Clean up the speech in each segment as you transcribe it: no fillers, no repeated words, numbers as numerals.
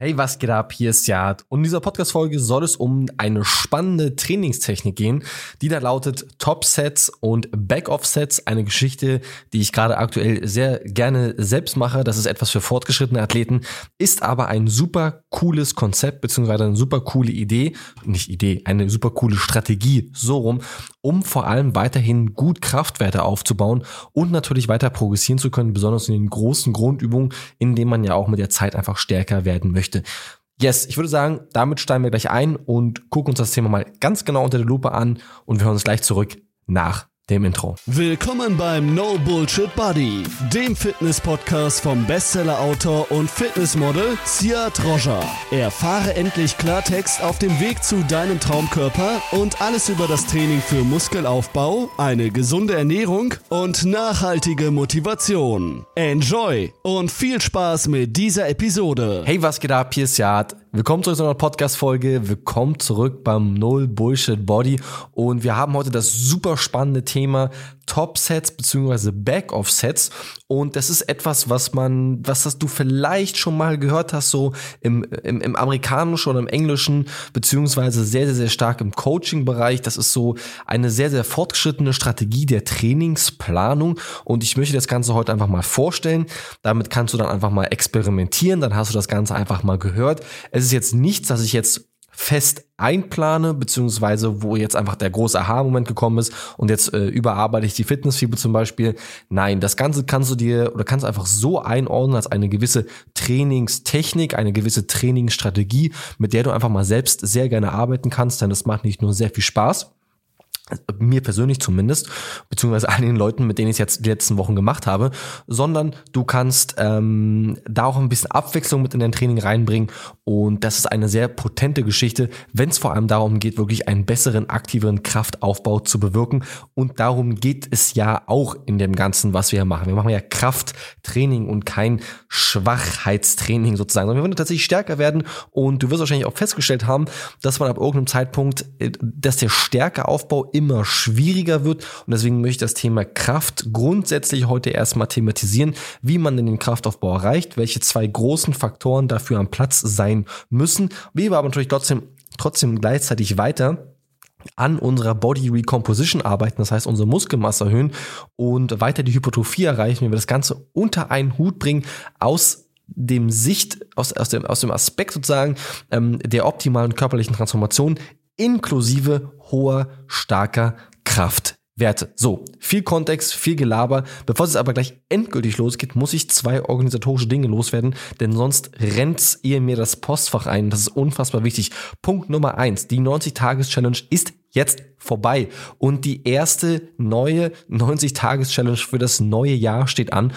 Hey, was geht ab? Hier ist Jad. Und in dieser Podcast-Folge soll es um eine spannende Trainingstechnik gehen, die da lautet Top-Sets und Back-Off-Sets. Eine Geschichte, die ich gerade aktuell sehr gerne selbst mache. Das ist etwas für fortgeschrittene Athleten, ist aber ein super cooles Konzept, beziehungsweise eine super coole eine super coole Strategie, so rum, um vor allem weiterhin gut Kraftwerte aufzubauen und natürlich weiter progressieren zu können, besonders in den großen Grundübungen, in denen man ja auch mit der Zeit einfach stärker werden möchte. Yes, ich würde sagen, damit steigen wir gleich ein und gucken uns das Thema mal ganz genau unter der Lupe an und wir hören uns gleich zurück nach dem Intro. Willkommen beim No Bullshit Buddy, dem Fitness-Podcast vom Bestseller-Autor und Fitnessmodel Siad Roger. Erfahre endlich Klartext auf dem Weg zu deinem Traumkörper und alles über das Training für Muskelaufbau, eine gesunde Ernährung und nachhaltige Motivation. Enjoy und viel Spaß mit dieser Episode. Hey, was geht ab? Hier ist Siad. Willkommen zurück zu einer Podcast-Folge. Willkommen zurück beim No Bullshit Body. Und wir haben heute das super spannende Thema Top-Sets bzw. Back-Off-Sets. Und das ist etwas, was du vielleicht schon mal gehört hast, so im Amerikanischen oder im Englischen, beziehungsweise sehr, sehr, sehr stark im Coaching-Bereich. Das ist so eine sehr, sehr fortgeschrittene Strategie der Trainingsplanung. Und ich möchte das Ganze heute einfach mal vorstellen. Damit kannst du dann einfach mal experimentieren. Dann hast du das Ganze einfach mal gehört. Es ist jetzt nichts, das ich jetzt fest einplane, beziehungsweise wo jetzt einfach der große Aha-Moment gekommen ist und jetzt überarbeite ich die Fitnessfibel zum Beispiel. Nein, das Ganze kannst du einfach so einordnen als eine gewisse Trainingstechnik, eine gewisse Trainingsstrategie, mit der du einfach mal selbst sehr gerne arbeiten kannst, denn das macht nicht nur sehr viel Spaß, mir persönlich zumindest, beziehungsweise all den Leuten, mit denen ich es jetzt die letzten Wochen gemacht habe, sondern du kannst da auch ein bisschen Abwechslung mit in dein Training reinbringen und das ist eine sehr potente Geschichte, wenn es vor allem darum geht, wirklich einen besseren, aktiveren Kraftaufbau zu bewirken und darum geht es ja auch in dem Ganzen, was wir hier machen. Wir machen ja Krafttraining und kein Schwachheitstraining sozusagen, sondern wir wollen tatsächlich stärker werden und du wirst wahrscheinlich auch festgestellt haben, dass man ab irgendeinem Zeitpunkt, dass der Stärkeaufbau immer schwieriger wird und deswegen möchte ich das Thema Kraft grundsätzlich heute erstmal thematisieren, wie man denn den Kraftaufbau erreicht, welche zwei großen Faktoren dafür am Platz sein müssen, wie wir aber natürlich trotzdem gleichzeitig weiter an unserer Body Recomposition arbeiten, das heißt unsere Muskelmasse erhöhen und weiter die Hypertrophie erreichen, wie wir das Ganze unter einen Hut bringen aus dem Aspekt sozusagen der optimalen körperlichen Transformation inklusive hoher, starker Kraftwerte. So, viel Kontext, viel Gelaber. Bevor es aber gleich endgültig losgeht, muss ich zwei organisatorische Dinge loswerden, denn sonst rennt ihr mir das Postfach ein. Das ist unfassbar wichtig. Punkt Nummer 1, die 90-Tages-Challenge ist jetzt vorbei und die erste neue 90-Tages-Challenge für das neue Jahr steht an.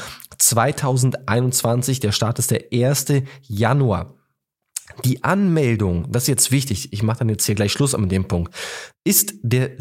2021, der Start ist der 1. Januar. Die Anmeldung, das ist jetzt wichtig, ich mache dann jetzt hier gleich Schluss mit dem Punkt, ist der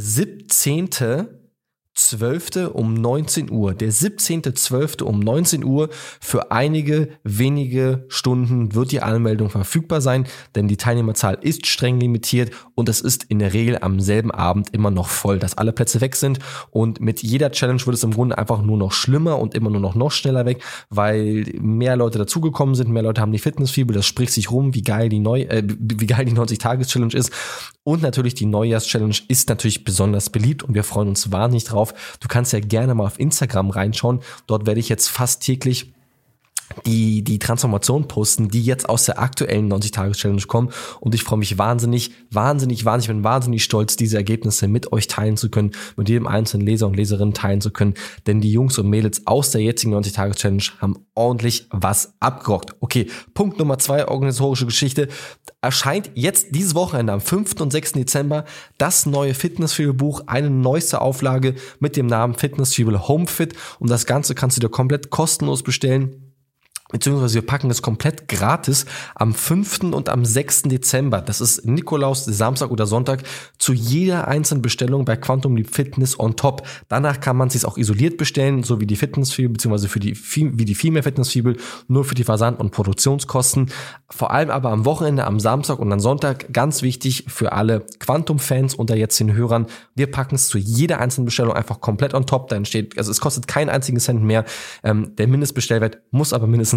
17.12. um 19 Uhr. Der 17.12. um 19 Uhr für einige wenige Stunden wird die Anmeldung verfügbar sein, denn die Teilnehmerzahl ist streng limitiert und es ist in der Regel am selben Abend immer noch voll, dass alle Plätze weg sind und mit jeder Challenge wird es im Grunde einfach nur noch schlimmer und immer nur noch schneller weg, weil mehr Leute dazugekommen sind, mehr Leute haben die Fitnessfibel, das spricht sich rum, wie geil die 90-Tages-Challenge ist und natürlich die Neujahrs-Challenge ist natürlich besonders beliebt und wir freuen uns wahnsinnig drauf. Du kannst ja gerne mal auf Instagram reinschauen. Dort werde ich jetzt fast täglich die Transformation posten, die jetzt aus der aktuellen 90-Tages-Challenge kommen und ich freue mich wahnsinnig, bin wahnsinnig stolz, diese Ergebnisse mit euch teilen zu können, mit jedem einzelnen Leser und Leserin teilen zu können, denn die Jungs und Mädels aus der jetzigen 90-Tages-Challenge haben ordentlich was abgerockt. Okay, Punkt Nummer 2, organisatorische Geschichte, erscheint jetzt dieses Wochenende am 5. und 6. Dezember das neue Fitnessfibel-Buch, eine neueste Auflage mit dem Namen Fitnessfibel Homefit und das Ganze kannst du dir komplett kostenlos bestellen. Beziehungsweise wir packen es komplett gratis am 5. und am 6. Dezember. Das ist Nikolaus, Samstag oder Sonntag, zu jeder einzelnen Bestellung bei Quantum Leap Fitness on top. Danach kann man es sich auch isoliert bestellen, so wie die Fitnessfibel, beziehungsweise wie die Female Fitnessfibel, nur für die Versand- und Produktionskosten. Vor allem aber am Wochenende, am Samstag und am Sonntag, ganz wichtig für alle Quantum-Fans unter jetzt den Hörern, wir packen es zu jeder einzelnen Bestellung einfach komplett on top. Dann steht, also es kostet keinen einzigen Cent mehr. Der Mindestbestellwert muss aber mindestens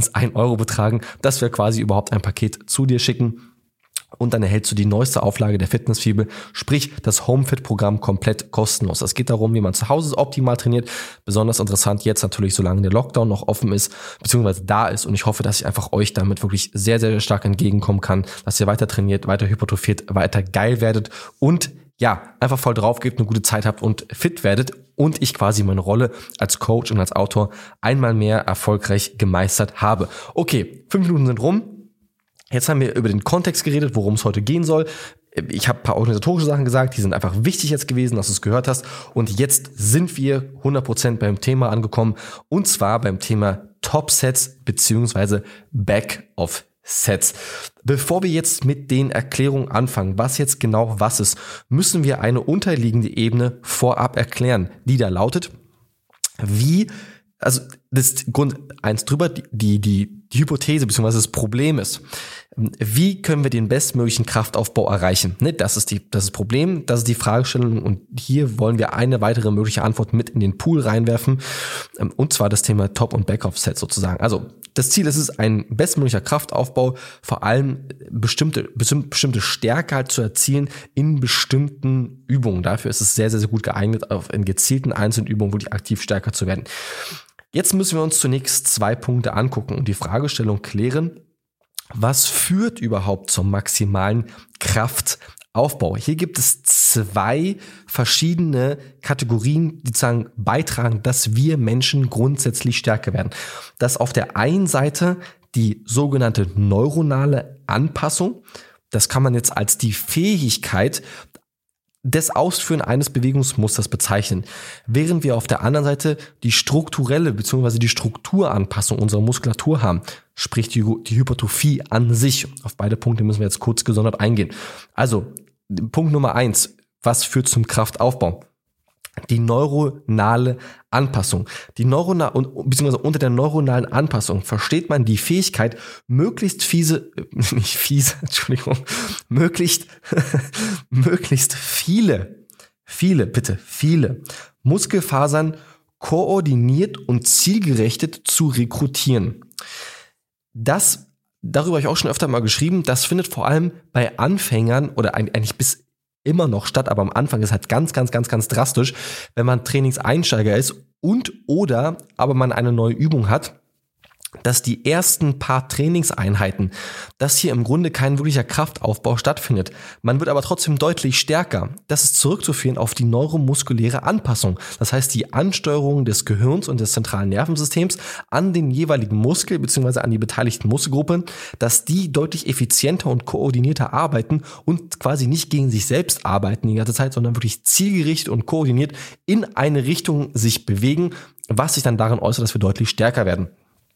mindestens 1 Euro betragen, dass wir quasi überhaupt ein Paket zu dir schicken. Und dann erhältst du die neueste Auflage der Fitnessfibel, sprich das HomeFit-Programm komplett kostenlos. Es geht darum, wie man zu Hause optimal trainiert. Besonders interessant jetzt natürlich, solange der Lockdown noch offen ist, beziehungsweise da ist. Und ich hoffe, dass ich einfach euch damit wirklich sehr, sehr stark entgegenkommen kann, dass ihr weiter trainiert, weiter hypertrophiert, weiter geil werdet und ja, einfach voll drauf gebt, eine gute Zeit habt und fit werdet und ich quasi meine Rolle als Coach und als Autor einmal mehr erfolgreich gemeistert habe. Okay, 5 Minuten sind rum. Jetzt haben wir über den Kontext geredet, worum es heute gehen soll. Ich habe ein paar organisatorische Sachen gesagt, die sind einfach wichtig jetzt gewesen, dass du es gehört hast. Und jetzt sind wir 100% beim Thema angekommen. Und zwar beim Thema Top-Sets bzw. Back-of-Sets. Bevor wir jetzt mit den Erklärungen anfangen, was jetzt genau was ist, müssen wir eine unterliegende Ebene vorab erklären, die da lautet, also das ist Grund 1 drüber, die Hypothese bzw. das Problem ist, wie können wir den bestmöglichen Kraftaufbau erreichen? Das ist das Problem, das ist die Fragestellung und hier wollen wir eine weitere mögliche Antwort mit in den Pool reinwerfen und zwar das Thema Top- und Back-Off-Set sozusagen. Also das Ziel ist es, ein bestmöglicher Kraftaufbau, vor allem bestimmte Stärke halt zu erzielen in bestimmten Übungen. Dafür ist es sehr, sehr, sehr gut geeignet, in gezielten einzelnen Übungen wirklich aktiv stärker zu werden. Jetzt müssen wir uns zunächst 2 Punkte angucken und die Fragestellung klären, was führt überhaupt zum maximalen Kraftaufbau? Hier gibt es 2 verschiedene Kategorien, die sozusagen beitragen, dass wir Menschen grundsätzlich stärker werden. Das ist auf der einen Seite die sogenannte neuronale Anpassung. Das kann man jetzt als die Fähigkeit des Ausführen eines Bewegungsmusters bezeichnen, während wir auf der anderen Seite die strukturelle bzw. die Strukturanpassung unserer Muskulatur haben, sprich die Hypertrophie an sich. Auf beide Punkte müssen wir jetzt kurz gesondert eingehen. Also, Punkt Nummer 1, was führt zum Kraftaufbau? Die neuronale Anpassung. Beziehungsweise unter der neuronalen Anpassung versteht man die Fähigkeit, möglichst viele Muskelfasern koordiniert und zielgerichtet zu rekrutieren. Darüber habe ich auch schon öfter mal geschrieben, das findet vor allem bei Anfängern oder eigentlich bis immer noch statt, aber am Anfang ist halt ganz, ganz, ganz, ganz drastisch, wenn man Trainingseinsteiger ist aber man eine neue Übung hat, dass die ersten paar Trainingseinheiten, dass hier im Grunde kein wirklicher Kraftaufbau stattfindet. Man wird aber trotzdem deutlich stärker. Das ist zurückzuführen auf die neuromuskuläre Anpassung. Das heißt, die Ansteuerung des Gehirns und des zentralen Nervensystems an den jeweiligen Muskel bzw. an die beteiligten Muskelgruppen, dass die deutlich effizienter und koordinierter arbeiten und quasi nicht gegen sich selbst arbeiten die ganze Zeit, sondern wirklich zielgerichtet und koordiniert in eine Richtung sich bewegen, was sich dann darin äußert, dass wir deutlich stärker werden.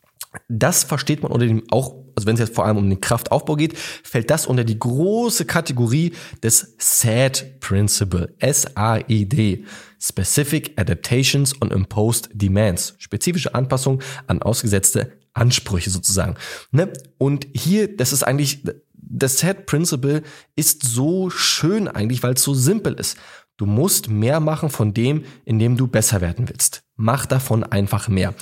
Das versteht man unter dem auch, also wenn es jetzt vor allem um den Kraftaufbau geht, fällt das unter die große Kategorie des SAID Principle, SAID, Specific Adaptations on Imposed Demands, spezifische Anpassung an ausgesetzte Ansprüche sozusagen. Und hier, das ist eigentlich, das SAID Principle ist so schön eigentlich, weil es so simpel ist. Du musst mehr machen von dem, in dem du besser werden willst. Mach davon einfach mehr.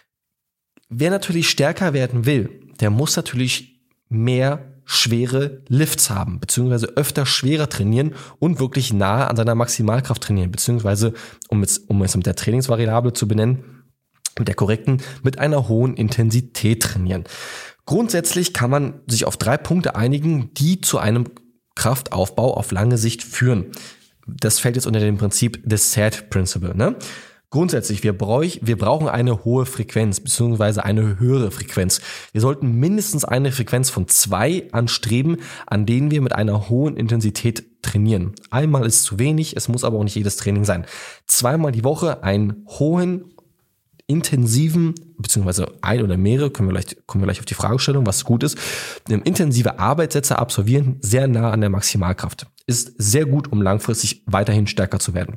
Wer natürlich stärker werden will, der muss natürlich mehr schwere Lifts haben, beziehungsweise öfter schwerer trainieren und wirklich nahe an seiner Maximalkraft trainieren, beziehungsweise, um es mit der Trainingsvariable zu benennen, mit der korrekten, mit einer hohen Intensität trainieren. Grundsätzlich kann man sich auf 3 Punkte einigen, die zu einem Kraftaufbau auf lange Sicht führen. Das fällt jetzt unter dem Prinzip des SAID Principle, Grundsätzlich, wir brauchen eine hohe Frequenz beziehungsweise eine höhere Frequenz. Wir sollten mindestens eine Frequenz von 2 anstreben, an denen wir mit einer hohen Intensität trainieren. Einmal ist zu wenig, es muss aber auch nicht jedes Training sein. 2-mal die Woche einen hohen, intensiven, beziehungsweise ein oder mehrere, kommen wir gleich auf die Fragestellung, was gut ist, intensive Arbeitssätze absolvieren, sehr nah an der Maximalkraft. Ist sehr gut, um langfristig weiterhin stärker zu werden.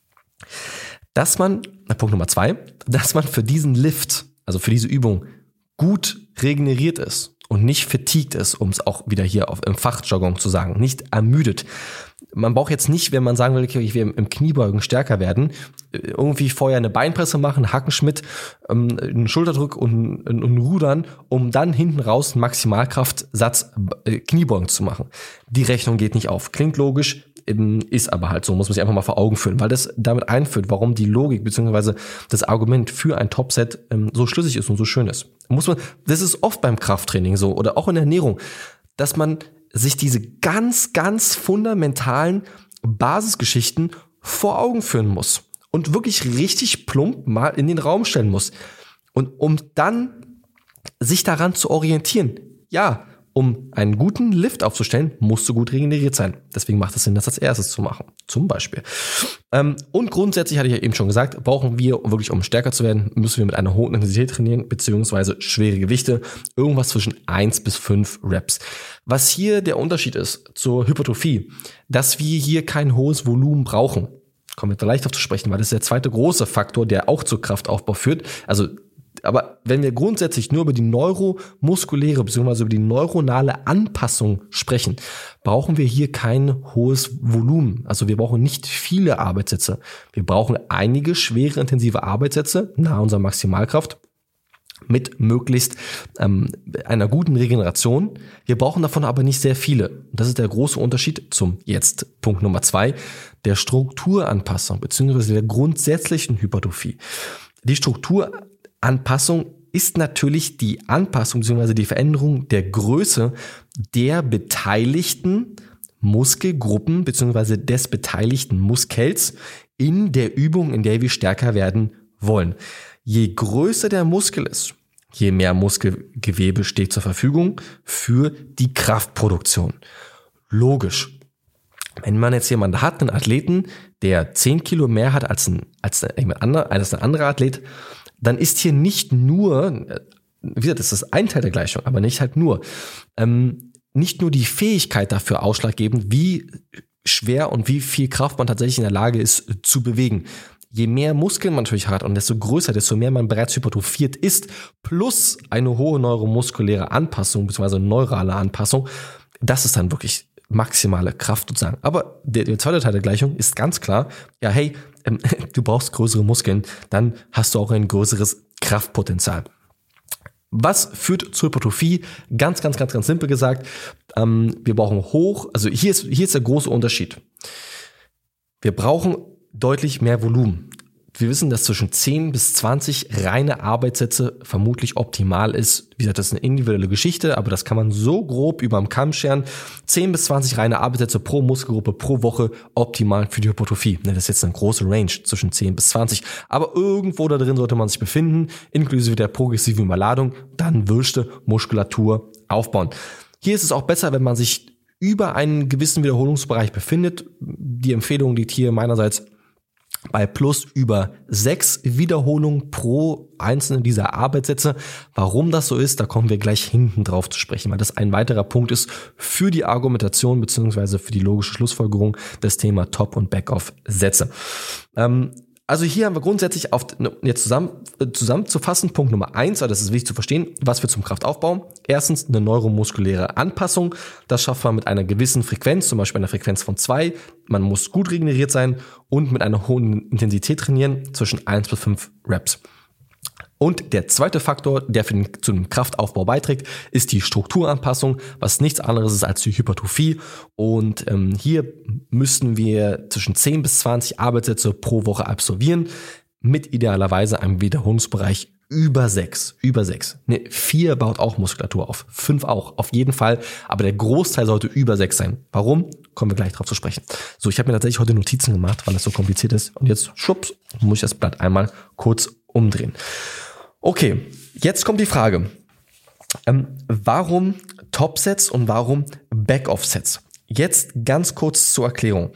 Punkt Nummer 2, dass man für diesen Lift, also für diese Übung, gut regeneriert ist und nicht fatigued ist, um es auch wieder hier im Fachjargon zu sagen, nicht ermüdet. man braucht jetzt nicht, wenn man sagen will, okay, ich will im Kniebeugen stärker werden, irgendwie vorher eine Beinpresse machen, Hackenschmidt, einen Schulterdrück und ein Rudern, um dann hinten raus einen Maximalkraftsatz Kniebeugen zu machen. Die Rechnung geht nicht auf. Klingt logisch, ist aber halt so, muss man sich einfach mal vor Augen führen, weil das damit einführt, warum die Logik bzw. das Argument für ein Topset so schlüssig ist und so schön ist. Das ist oft beim Krafttraining so oder auch in der Ernährung, dass man sich diese ganz, ganz fundamentalen Basisgeschichten vor Augen führen muss und wirklich richtig plump mal in den Raum stellen muss. Und um dann sich daran zu orientieren, ja, um einen guten Lift aufzustellen, musst du gut regeneriert sein. Deswegen macht es Sinn, das als erstes zu machen. Zum Beispiel. Und grundsätzlich, hatte ich ja eben schon gesagt, brauchen wir, wirklich um stärker zu werden, müssen wir mit einer hohen Intensität trainieren, beziehungsweise schwere Gewichte. Irgendwas zwischen 1 bis 5 Reps. Was hier der Unterschied ist zur Hypertrophie, dass wir hier kein hohes Volumen brauchen. Kommen wir da leicht auf zu sprechen, weil das ist der zweite große Faktor, der auch zu Kraftaufbau führt. Aber wenn wir grundsätzlich nur über die neuromuskuläre bzw. über die neuronale Anpassung sprechen, brauchen wir hier kein hohes Volumen. Also wir brauchen nicht viele Arbeitssätze. Wir brauchen einige schwere, intensive Arbeitssätze nahe unserer Maximalkraft mit möglichst einer guten Regeneration. Wir brauchen davon aber nicht sehr viele. Das ist der große Unterschied zum jetzt Punkt Nummer 2, der Strukturanpassung bzw. der grundsätzlichen Hypertrophie. Die Strukturanpassung ist natürlich die Anpassung bzw. die Veränderung der Größe der beteiligten Muskelgruppen bzw. des beteiligten Muskels in der Übung, in der wir stärker werden wollen. Je größer der Muskel ist, je mehr Muskelgewebe steht zur Verfügung für die Kraftproduktion. Logisch. Wenn man jetzt jemanden hat, einen Athleten, der 10 Kilo mehr hat als ein anderer Athlet, dann ist hier nicht nur, wie gesagt, das ist ein Teil der Gleichung, aber nicht halt nur, nicht nur die Fähigkeit dafür ausschlaggebend, wie schwer und wie viel Kraft man tatsächlich in der Lage ist zu bewegen. Je mehr Muskeln man natürlich hat und desto größer, desto mehr man bereits hypertrophiert ist, plus eine hohe neuromuskuläre Anpassung bzw. neurale Anpassung, das ist dann wirklich maximale Kraft sozusagen. Aber der zweite Teil der Gleichung ist ganz klar, ja hey, du brauchst größere Muskeln, dann hast du auch ein größeres Kraftpotenzial. Was führt zur Hypertrophie? Ganz simpel gesagt, wir brauchen also hier ist der große Unterschied. Wir brauchen deutlich mehr Volumen. Wir wissen, dass zwischen 10 bis 20 reine Arbeitssätze vermutlich optimal ist. Wie gesagt, das ist eine individuelle Geschichte, aber das kann man so grob über den Kamm scheren. 10 bis 20 reine Arbeitssätze pro Muskelgruppe pro Woche optimal für die Hypertrophie. Das ist jetzt eine große Range zwischen 10 bis 20. Aber irgendwo da drin sollte man sich befinden, inklusive der progressiven Überladung, dann Würste, Muskulatur aufbauen. Hier ist es auch besser, wenn man sich über einen gewissen Wiederholungsbereich befindet. Die Empfehlung liegt hier meinerseits bei plus über 6 Wiederholungen pro einzelne dieser Arbeitssätze. Warum das so ist, da kommen wir gleich hinten drauf zu sprechen, weil das ein weiterer Punkt ist für die Argumentation bzw. für die logische Schlussfolgerung des Thema Top- und Back-Off-Sätze. Also hier haben wir grundsätzlich jetzt zusammenzufassen, Punkt Nummer 1, das ist wichtig zu verstehen, was wir zum Kraftaufbau. Erstens eine neuromuskuläre Anpassung. Das schafft man mit einer gewissen Frequenz, zum Beispiel einer Frequenz von 2. Man muss gut regeneriert sein und mit einer hohen Intensität trainieren, zwischen 1 bis 5 Reps. Und der zweite Faktor, der zu dem Kraftaufbau beiträgt, ist die Strukturanpassung, was nichts anderes ist als die Hypertrophie. Und hier müssen wir zwischen 10 bis 20 Arbeitssätze pro Woche absolvieren, mit idealerweise einem Wiederholungsbereich über 6. 4 baut auch Muskulatur auf, 5 auch, auf jeden Fall. Aber der Großteil sollte über 6 sein. Warum? Kommen wir gleich drauf zu sprechen. So, ich habe mir tatsächlich heute Notizen gemacht, weil das so kompliziert ist. Und jetzt, schwupps, muss ich das Blatt einmal kurz umdrehen. Okay, jetzt kommt die Frage, warum Topsets und warum Back-Off-Sets? Jetzt ganz kurz zur Erklärung.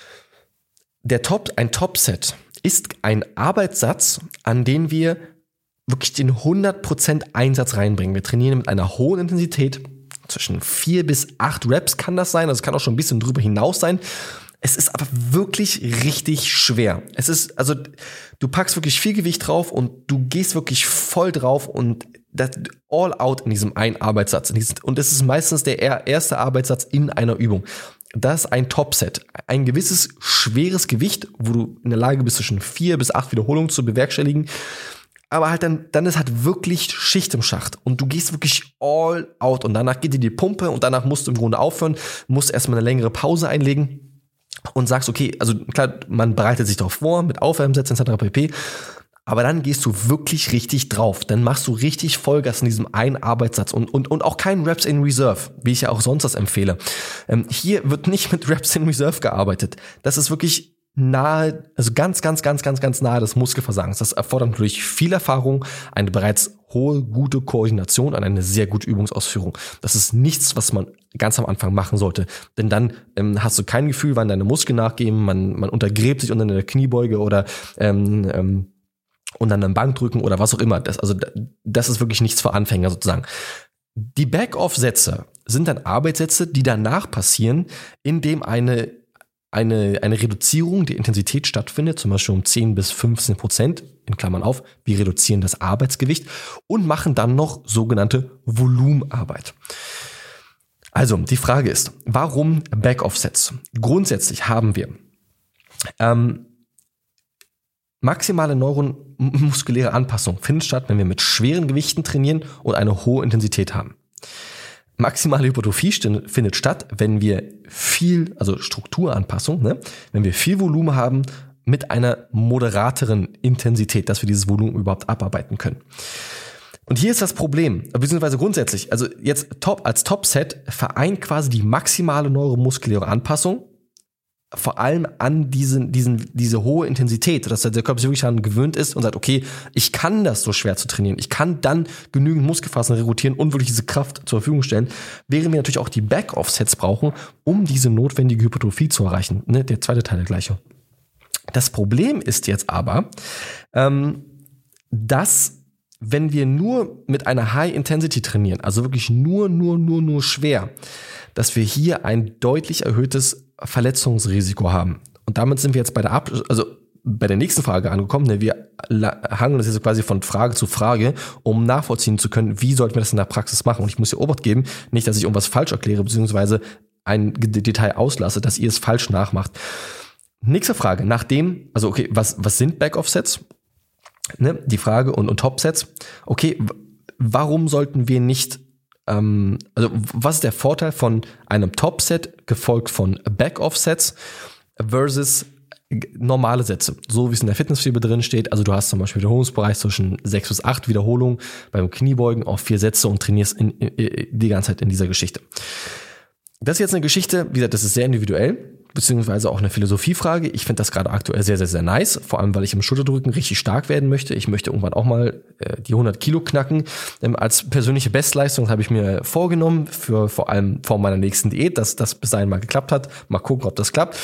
Ein Topset ist ein Arbeitssatz, an den wir wirklich den 100% Einsatz reinbringen. Wir trainieren mit einer hohen Intensität, zwischen 4 bis 8 Reps kann das sein, also es kann auch schon ein bisschen drüber hinaus sein. Es ist aber wirklich richtig schwer. Also du packst wirklich viel Gewicht drauf und du gehst wirklich voll drauf und das all out in diesem einen Arbeitssatz. Und es ist meistens der erste Arbeitssatz in einer Übung. dass ein Topset, ein gewisses schweres Gewicht, wo du in der Lage bist, zwischen 4 bis 8 Wiederholungen zu bewerkstelligen, aber halt dann ist halt wirklich Schicht im Schacht und du gehst wirklich all out und danach geht dir die Pumpe und danach musst du im Grunde aufhören, musst erstmal eine längere Pause einlegen und sagst, okay, also klar, man bereitet sich darauf vor, mit Aufwärmsätzen etc. pp., aber dann gehst du wirklich richtig drauf. Dann machst du richtig Vollgas in diesem einen Arbeitssatz und auch kein Reps in Reserve, wie ich ja auch sonst das empfehle. Hier wird nicht mit Reps in Reserve gearbeitet. Das ist wirklich nahe, also ganz nahe des Muskelversagens. Das erfordert natürlich viel Erfahrung, eine bereits hohe, gute Koordination und eine sehr gute Übungsausführung. Das ist nichts, was man ganz am Anfang machen sollte. Denn dann hast du kein Gefühl, wann deine Muskeln nachgeben, man untergräbt sich unter einer Kniebeuge oder und dann am Bankdrücken oder was auch immer. Das ist wirklich nichts für Anfänger sozusagen. Die Back-Off-Sätze sind dann Arbeitssätze, die danach passieren, indem eine Reduzierung der Intensität stattfindet, zum Beispiel um 10 bis 15%, in Klammern auf, wir reduzieren das Arbeitsgewicht und machen dann noch sogenannte Volumenarbeit. Also, die Frage ist, warum Back-Off-Sets? Grundsätzlich haben wir maximale neuromuskuläre Anpassung findet statt, wenn wir mit schweren Gewichten trainieren und eine hohe Intensität haben. Maximale Hypertrophie findet statt, wenn wir viel, also Strukturanpassung, wenn wir viel Volumen haben mit einer moderateren Intensität, dass wir dieses Volumen überhaupt abarbeiten können. Und hier ist das Problem, beziehungsweise grundsätzlich, also jetzt als Top-Set vereint quasi die maximale neuromuskuläre Anpassung vor allem an diese hohe Intensität, dass der Körper sich wirklich daran gewöhnt ist und sagt, okay, ich kann das so schwer zu trainieren, ich kann dann genügend Muskelfasern rekrutieren und wirklich diese Kraft zur Verfügung stellen, während wir natürlich auch die Back-Off-Sets brauchen, um diese notwendige Hypertrophie zu erreichen. Der zweite Teil der Gleichung. Das Problem ist jetzt aber, dass wenn wir nur mit einer High Intensity trainieren, also wirklich nur schwer, dass wir hier ein deutlich erhöhtes Verletzungsrisiko haben. Und damit sind wir jetzt bei der nächsten Frage angekommen. Wir hangeln das jetzt quasi von Frage zu Frage, um nachvollziehen zu können, wie sollten wir das in der Praxis machen. Und ich muss hier Obacht geben, nicht, dass ich irgendwas falsch erkläre, beziehungsweise ein Detail auslasse, dass ihr es falsch nachmacht. Nächste Frage. Was sind Back-Off-Sets? Die Frage und Top-Sets. Okay, warum sollten wir nicht was ist der Vorteil von einem Top-Set gefolgt von Back-Off-Sets versus normale Sätze, so wie es in der Fitnessfibel drin steht. Also du hast zum Beispiel Wiederholungsbereich zwischen 6 bis 8 Wiederholungen beim Kniebeugen auf 4 Sätze und trainierst die ganze Zeit in dieser Geschichte. Das ist jetzt eine Geschichte, wie gesagt, das ist sehr individuell, beziehungsweise auch eine Philosophiefrage. Ich finde das gerade aktuell sehr, sehr, sehr nice, vor allem, weil ich im Schulterdrücken richtig stark werden möchte. Ich möchte irgendwann auch mal die 100 Kilo knacken. Als persönliche Bestleistung habe ich mir vorgenommen, vor allem vor meiner nächsten Diät, dass das bis dahin mal geklappt hat. Mal gucken, ob das klappt.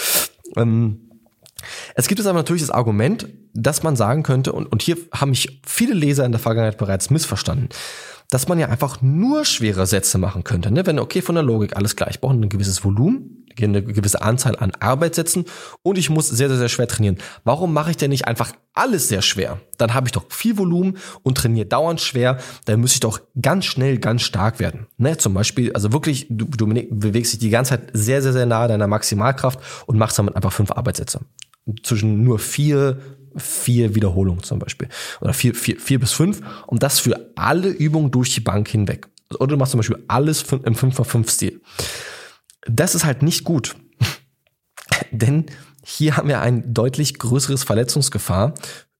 Es gibt jetzt aber natürlich das Argument, dass man sagen könnte, und hier haben mich viele Leser in der Vergangenheit bereits missverstanden, dass man ja einfach nur schwere Sätze machen könnte. Wenn, okay, von der Logik, alles klar, ich brauche ein gewisses Volumen, eine gewisse Anzahl an Arbeitssätzen und ich muss sehr, sehr, sehr schwer trainieren. Warum mache ich denn nicht einfach alles sehr schwer? Dann habe ich doch viel Volumen und trainiere dauernd schwer, dann müsste ich doch ganz schnell, ganz stark werden. Zum Beispiel, also wirklich, du bewegst dich die ganze Zeit sehr, sehr, sehr nahe deiner Maximalkraft und machst damit einfach 5 Arbeitssätze. Zwischen nur 4 Wiederholungen zum Beispiel. Oder 4 bis 5. Und das für alle Übungen durch die Bank hinweg. Oder du machst zum Beispiel alles im 5x5-Stil. Das ist halt nicht gut. Denn hier haben wir ein deutlich größeres Verletzungsgefahr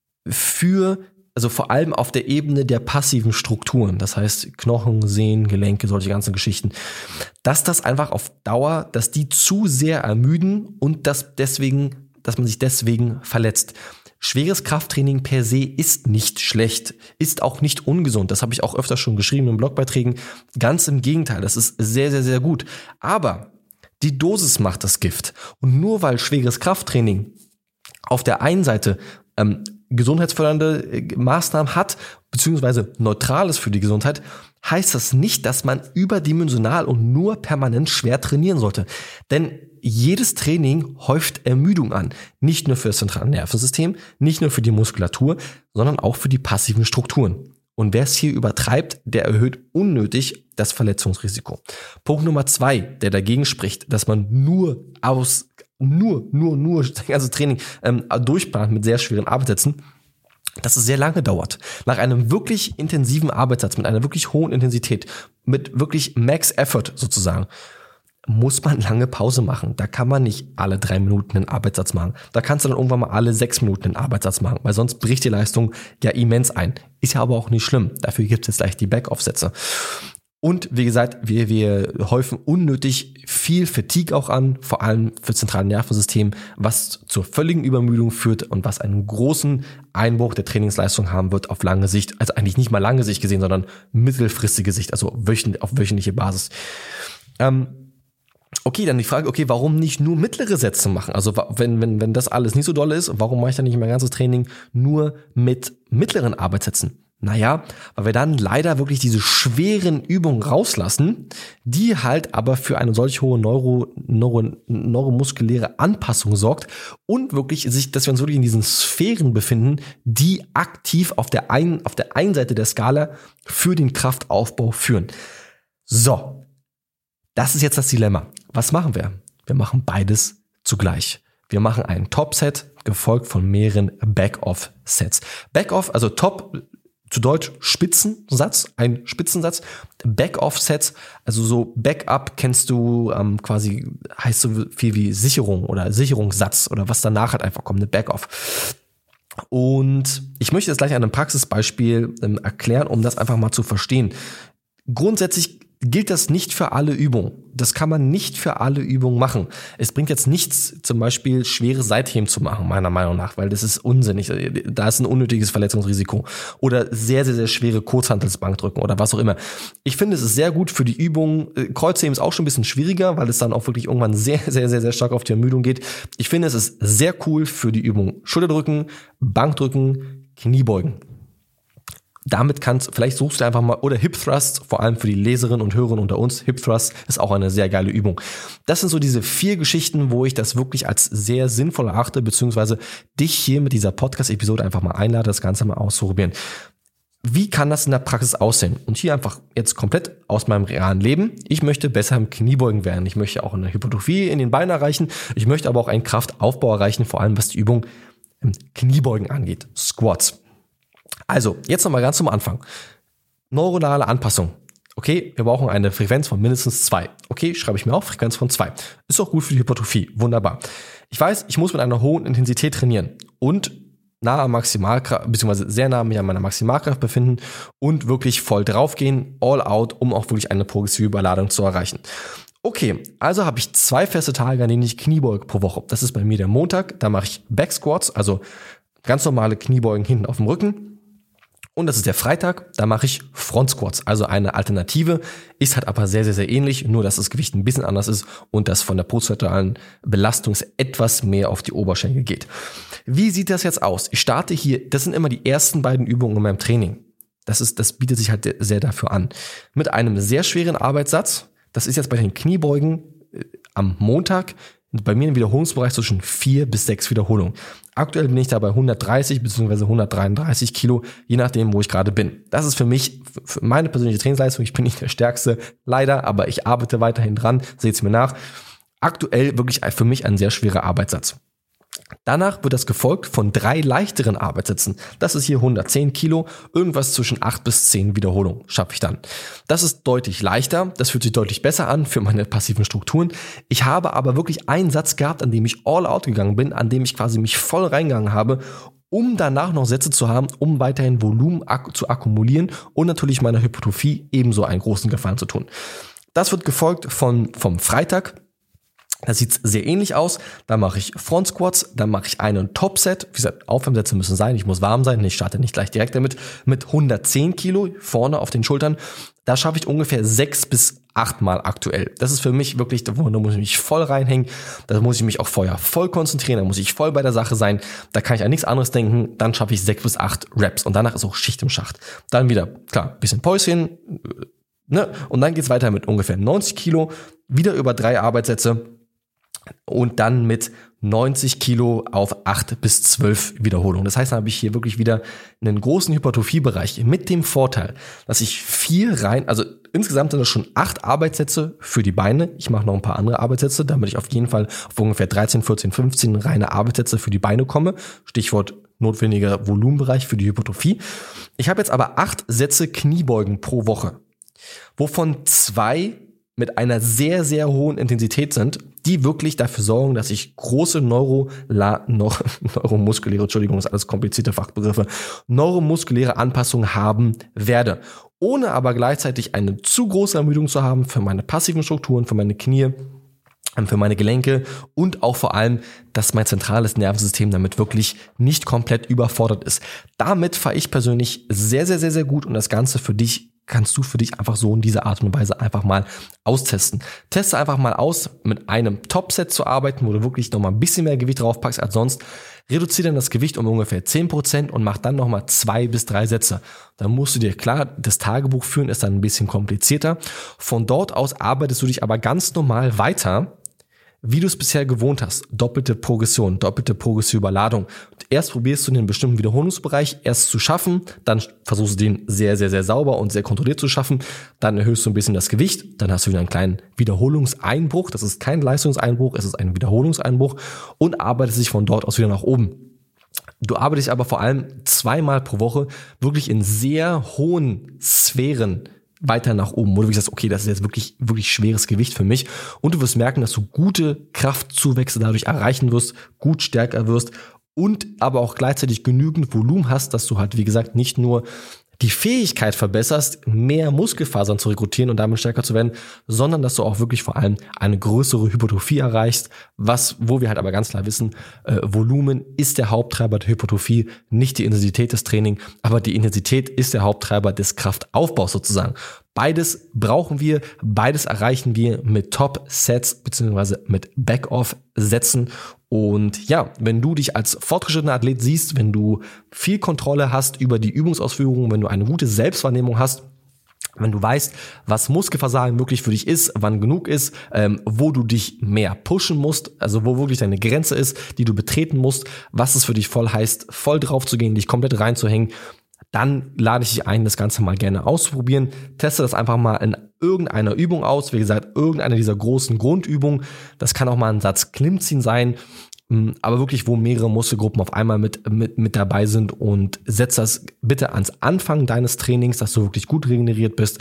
also vor allem auf der Ebene der passiven Strukturen. Das heißt Knochen, Sehnen, Gelenke, solche ganzen Geschichten. Dass das einfach auf Dauer, dass die zu sehr ermüden und dass man sich deswegen verletzt. Schweres Krafttraining per se ist nicht schlecht, ist auch nicht ungesund. Das habe ich auch öfter schon geschrieben in Blogbeiträgen. Ganz im Gegenteil, das ist sehr, sehr, sehr gut. Aber die Dosis macht das Gift. Und nur weil schweres Krafttraining auf der einen Seite gesundheitsfördernde Maßnahmen hat, beziehungsweise neutral ist für die Gesundheit, heißt das nicht, dass man überdimensional und nur permanent schwer trainieren sollte. Denn jedes Training häuft Ermüdung an. Nicht nur für das zentrale Nervensystem, nicht nur für die Muskulatur, sondern auch für die passiven Strukturen. Und wer es hier übertreibt, der erhöht unnötig das Verletzungsrisiko. Punkt Nummer 2, der dagegen spricht, dass man nur das ganze Training durchplant mit sehr schweren Arbeitssätzen, dass es sehr lange dauert. Nach einem wirklich intensiven Arbeitssatz, mit einer wirklich hohen Intensität, mit wirklich Max Effort sozusagen, muss man lange Pause machen. Da kann man nicht alle 3 Minuten einen Arbeitssatz machen. Da kannst du dann irgendwann mal alle 6 Minuten einen Arbeitssatz machen, weil sonst bricht die Leistung ja immens ein. Ist ja aber auch nicht schlimm. Dafür gibt es jetzt gleich die Back-Off-Sätze. Und wie gesagt, wir häufen unnötig viel Fatigue auch an, vor allem für das zentrale Nervensystem, was zur völligen Übermüdung führt und was einen großen Einbruch der Trainingsleistung haben wird auf lange Sicht. Also eigentlich nicht mal lange Sicht gesehen, sondern mittelfristige Sicht, also auf wöchentliche Basis. Okay, dann die Frage, okay, warum nicht nur mittlere Sätze machen? Also wenn das alles nicht so doll ist, warum mache ich dann nicht mein ganzes Training nur mit mittleren Arbeitssätzen? Naja, weil wir dann leider wirklich diese schweren Übungen rauslassen, die halt aber für eine solch hohe neuromuskuläre Anpassung sorgt und wirklich dass wir uns wirklich in diesen Sphären befinden, die aktiv auf der einen Seite der Skala für den Kraftaufbau führen. So, das ist jetzt das Dilemma. Was machen wir? Wir machen beides zugleich. Wir machen einen Top-Set, gefolgt von mehreren Back-Off-Sets. Back-Off, also Top, zu Deutsch Spitzensatz, ein Spitzensatz. Back-Off-Sets, also so Backup kennst du quasi, heißt so viel wie Sicherung oder Sicherungssatz oder was danach halt einfach kommt, eine Back-Off. Und ich möchte das gleich an einem Praxisbeispiel erklären, um das einfach mal zu verstehen. Grundsätzlich gilt das nicht für alle Übungen. Das kann man nicht für alle Übungen machen. Es bringt jetzt nichts, zum Beispiel schwere Seitheben zu machen, meiner Meinung nach, weil das ist unsinnig. Da ist ein unnötiges Verletzungsrisiko. Oder sehr, sehr, sehr schwere Kurzhantelbankdrücken oder was auch immer. Ich finde, es ist sehr gut für die Übung. Kreuzheben ist auch schon ein bisschen schwieriger, weil es dann auch wirklich irgendwann sehr, sehr, sehr, sehr stark auf die Ermüdung geht. Ich finde, es ist sehr cool für die Übung Schulterdrücken, Bankdrücken, Kniebeugen. Damit vielleicht suchst du einfach mal, oder Hip Thrust, vor allem für die Leserinnen und Hörer unter uns, Hip Thrust ist auch eine sehr geile Übung. Das sind so diese 4 Geschichten, wo ich das wirklich als sehr sinnvoll erachte, beziehungsweise dich hier mit dieser Podcast-Episode einfach mal einlade, das Ganze mal auszuprobieren. Wie kann das in der Praxis aussehen? Und hier einfach jetzt komplett aus meinem realen Leben. Ich möchte besser im Kniebeugen werden. Ich möchte auch eine Hypertrophie in den Beinen erreichen. Ich möchte aber auch einen Kraftaufbau erreichen, vor allem was die Übung im Kniebeugen angeht. Squats. Also, jetzt nochmal ganz zum Anfang. Neuronale Anpassung. Okay, wir brauchen eine Frequenz von mindestens 2. Okay, schreibe ich mir auf, Frequenz von 2. Ist auch gut für die Hypertrophie. Wunderbar. Ich weiß, ich muss mit einer hohen Intensität trainieren und nah am Maximalkraft, beziehungsweise sehr nah mich an meiner Maximalkraft befinden und wirklich voll draufgehen, all out, um auch wirklich eine progressive Überladung zu erreichen. Okay, also habe ich 2 feste Tage, an denen ich Kniebeuge pro Woche. Das ist bei mir der Montag, da mache ich Back Squats, also ganz normale Kniebeugen hinten auf dem Rücken. Und das ist der Freitag, da mache ich Front Squats, also eine Alternative, ist halt aber sehr, sehr, sehr ähnlich, nur dass das Gewicht ein bisschen anders ist und das von der postlateralen Belastung etwas mehr auf die Oberschenkel geht. Wie sieht das jetzt aus? Ich starte hier, das sind immer die ersten beiden Übungen in meinem Training. Das bietet sich halt sehr dafür an. Mit einem sehr schweren Arbeitssatz, das ist jetzt bei den Kniebeugen am Montag, bei mir im Wiederholungsbereich zwischen 4 bis 6 Wiederholungen. Aktuell bin ich da bei 130 bzw. 133 Kilo, je nachdem, wo ich gerade bin. Das ist für mich, für meine persönliche Trainingsleistung, ich bin nicht der Stärkste, leider, aber ich arbeite weiterhin dran, seht's mir nach. Aktuell wirklich für mich ein sehr schwerer Arbeitssatz. Danach wird das gefolgt von 3 leichteren Arbeitssätzen. Das ist hier 110 Kilo, irgendwas zwischen 8 bis 10 Wiederholungen schaffe ich dann. Das ist deutlich leichter, das fühlt sich deutlich besser an für meine passiven Strukturen. Ich habe aber wirklich einen Satz gehabt, an dem ich all out gegangen bin, an dem ich quasi mich voll reingegangen habe, um danach noch Sätze zu haben, um weiterhin Volumen zu akkumulieren und natürlich meiner Hypertrophie ebenso einen großen Gefallen zu tun. Das wird gefolgt vom Freitag. Das sieht sehr ähnlich aus. Da mache ich Front Squats, dann mache ich einen Top-Set. Wie gesagt, Aufwärmsätze müssen sein, ich muss warm sein, ich starte nicht gleich direkt damit. Mit 110 Kilo vorne auf den Schultern. Da schaffe ich ungefähr 6 bis 8 Mal aktuell. Das ist für mich wirklich, da muss ich mich voll reinhängen. Da muss ich mich auch vorher voll konzentrieren, da muss ich voll bei der Sache sein. Da kann ich an nichts anderes denken. Dann schaffe ich 6 bis 8 Reps und danach ist auch Schicht im Schacht. Dann wieder, klar, bisschen Päuschen, ne? Und dann geht's weiter mit ungefähr 90 Kilo, wieder über 3 Arbeitssätze. Und dann mit 90 Kilo auf 8 bis 12 Wiederholungen. Das heißt, dann habe ich hier wirklich wieder einen großen Hypertrophiebereich mit dem Vorteil, dass ich also insgesamt sind das schon 8 Arbeitssätze für die Beine. Ich mache noch ein paar andere Arbeitssätze, damit ich auf jeden Fall auf ungefähr 13, 14, 15 reine Arbeitssätze für die Beine komme. Stichwort notwendiger Volumenbereich für die Hypertrophie. Ich habe jetzt aber 8 Sätze Kniebeugen pro Woche, wovon 2 mit einer sehr, sehr hohen Intensität sind, die wirklich dafür sorgen, dass ich große neuromuskuläre, Entschuldigung, ist alles komplizierte Fachbegriffe, neuromuskuläre Anpassungen haben werde, ohne aber gleichzeitig eine zu große Ermüdung zu haben für meine passiven Strukturen, für meine Knie, für meine Gelenke und auch vor allem, dass mein zentrales Nervensystem damit wirklich nicht komplett überfordert ist. Damit fahre ich persönlich sehr, sehr, sehr, sehr gut und das Ganze kannst du für dich einfach so in dieser Art und Weise einfach mal austesten. Teste einfach mal aus, mit einem Top-Set zu arbeiten, wo du wirklich nochmal ein bisschen mehr Gewicht draufpackst als sonst. Reduziere dann das Gewicht um ungefähr 10% und mach dann nochmal 2 bis 3 Sätze. Dann musst du dir, klar, das Tagebuch führen ist dann ein bisschen komplizierter. Von dort aus arbeitest du dich aber ganz normal weiter, wie du es bisher gewohnt hast. Doppelte Progression, doppelte progressive Überladung. Erst probierst du den bestimmten Wiederholungsbereich erst zu schaffen, dann versuchst du den sehr, sehr, sehr sauber und sehr kontrolliert zu schaffen, dann erhöhst du ein bisschen das Gewicht, dann hast du wieder einen kleinen Wiederholungseinbruch, das ist kein Leistungseinbruch, es ist ein Wiederholungseinbruch und arbeitest dich von dort aus wieder nach oben. Du arbeitest aber vor allem 2-mal pro Woche wirklich in sehr hohen Sphären weiter nach oben, wo du sagst, okay, das ist jetzt wirklich, wirklich schweres Gewicht für mich und du wirst merken, dass du gute Kraftzuwächse dadurch erreichen wirst, gut stärker wirst und aber auch gleichzeitig genügend Volumen hast, dass du halt, wie gesagt, nicht nur die Fähigkeit verbesserst, mehr Muskelfasern zu rekrutieren und damit stärker zu werden, sondern dass du auch wirklich vor allem eine größere Hypertrophie erreichst, wo wir halt aber ganz klar wissen, Volumen ist der Haupttreiber der Hypertrophie, nicht die Intensität des Trainings, aber die Intensität ist der Haupttreiber des Kraftaufbaus sozusagen. Beides brauchen wir, beides erreichen wir mit Top-Sets beziehungsweise mit Back-Off-Sätzen. Und ja, wenn du dich als fortgeschrittener Athlet siehst, wenn du viel Kontrolle hast über die Übungsausführung, wenn du eine gute Selbstwahrnehmung hast, wenn du weißt, was Muskelversagen wirklich für dich ist, wann genug ist, wo du dich mehr pushen musst, also wo wirklich deine Grenze ist, die du betreten musst, was es für dich voll heißt, voll drauf zu gehen, dich komplett reinzuhängen, dann lade ich dich ein, das Ganze mal gerne auszuprobieren. Teste das einfach mal in irgendeiner Übung aus. Wie gesagt, irgendeine dieser großen Grundübungen. Das kann auch mal ein Satz Klimmziehen sein, aber wirklich, wo mehrere Muskelgruppen auf einmal mit dabei sind und setz das bitte ans Anfang deines Trainings, dass du wirklich gut regeneriert bist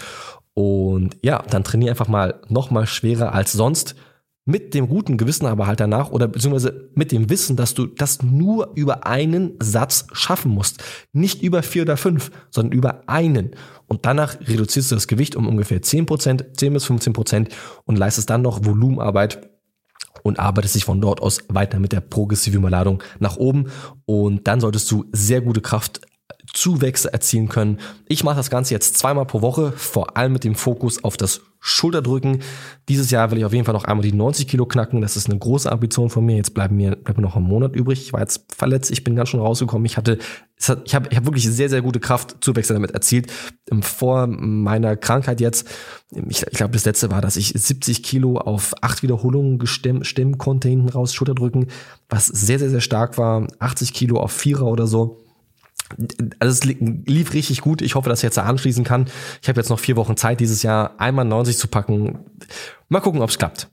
und ja, dann trainier einfach mal noch mal schwerer als sonst. Mit dem guten Gewissen aber halt danach oder beziehungsweise mit dem Wissen, dass du das nur über einen Satz schaffen musst. Nicht über 4 oder 5, sondern über einen. Und danach reduzierst du das Gewicht um ungefähr 10%, 10 bis 15% und leistest dann noch Volumenarbeit und arbeitest dich von dort aus weiter mit der progressiven Überladung nach oben. Und dann solltest du sehr gute Kraftzuwächse erzielen können. Ich mache das Ganze jetzt 2-mal pro Woche, vor allem mit dem Fokus auf das Schulterdrücken. Dieses Jahr will ich auf jeden Fall noch einmal die 90 Kilo knacken. Das ist eine große Ambition von mir. Jetzt bleibt mir noch ein Monat übrig. Ich war jetzt verletzt. Ich bin ganz schön rausgekommen. Ich habe wirklich sehr, sehr gute Kraftzuwächse damit erzielt. Vor meiner Krankheit jetzt, ich glaube, das letzte war, dass ich 70 Kilo auf 8 Wiederholungen stemmen konnte hinten raus, Schulterdrücken, was sehr, sehr, sehr stark war. 80 Kilo auf 4er oder so. Also es lief richtig gut. Ich hoffe, dass ich jetzt da anschließen kann. Ich habe jetzt noch 4 Wochen Zeit, dieses Jahr einmal 90 zu packen. Mal gucken, ob es klappt.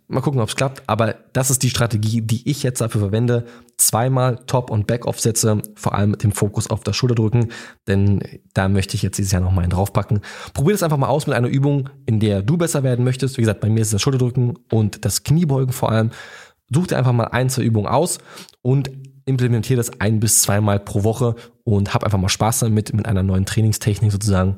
Aber das ist die Strategie, die ich jetzt dafür verwende. 2-mal Top- und Back-Off-Sätze, vor allem mit dem Fokus auf das Schulterdrücken. Denn da möchte ich jetzt dieses Jahr noch mal einen draufpacken. Probier das einfach mal aus mit einer Übung, in der du besser werden möchtest. Wie gesagt, bei mir ist das Schulterdrücken und das Kniebeugen vor allem. Such dir einfach mal 1, 2 Übungen aus und implementiere das 1- bis 2-mal pro Woche und hab einfach mal Spaß damit mit einer neuen Trainingstechnik sozusagen,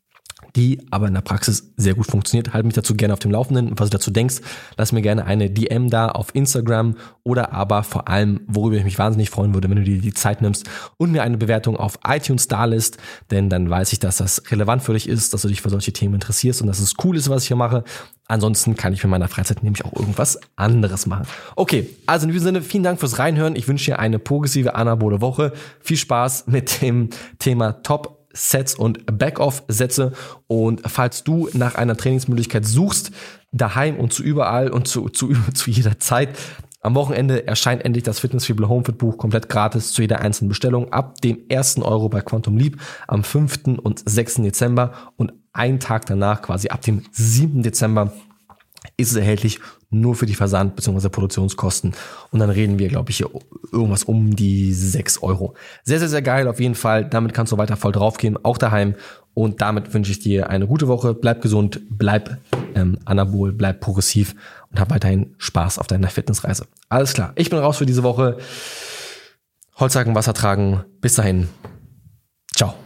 die aber in der Praxis sehr gut funktioniert. Halt mich dazu gerne auf dem Laufenden. Was du dazu denkst, lass mir gerne eine DM da auf Instagram oder aber vor allem, worüber ich mich wahnsinnig freuen würde, wenn du dir die Zeit nimmst und mir eine Bewertung auf iTunes da lässt, denn dann weiß ich, dass das relevant für dich ist, dass du dich für solche Themen interessierst und dass es cool ist, was ich hier mache. Ansonsten kann ich in meiner Freizeit nämlich auch irgendwas anderes machen. Okay, also in diesem Sinne, vielen Dank fürs Reinhören. Ich wünsche dir eine progressive anabole Woche. Viel Spaß mit dem Thema Top-Sets und Back-Off-Sätze. Und falls du nach einer Trainingsmöglichkeit suchst, daheim und zu überall und zu jeder Zeit, Am Wochenende erscheint endlich das Fitnessfibel HomeFit Buch komplett gratis zu jeder einzelnen Bestellung ab dem 1. Euro bei Quantum Leap am 5. und 6. Dezember und einen Tag danach, quasi ab dem 7. Dezember, ist es erhältlich nur für die Versand- bzw. Produktionskosten. Und dann reden wir, glaube ich, hier irgendwas um die 6 Euro. Sehr, sehr, sehr geil auf jeden Fall. Damit kannst du weiter voll draufgehen, auch daheim. Und damit wünsche ich dir eine gute Woche. Bleib gesund, bleib anabol, bleib progressiv und hab weiterhin Spaß auf deiner Fitnessreise. Alles klar, ich bin raus für diese Woche. Holzhacken, Wasser tragen. Bis dahin. Ciao.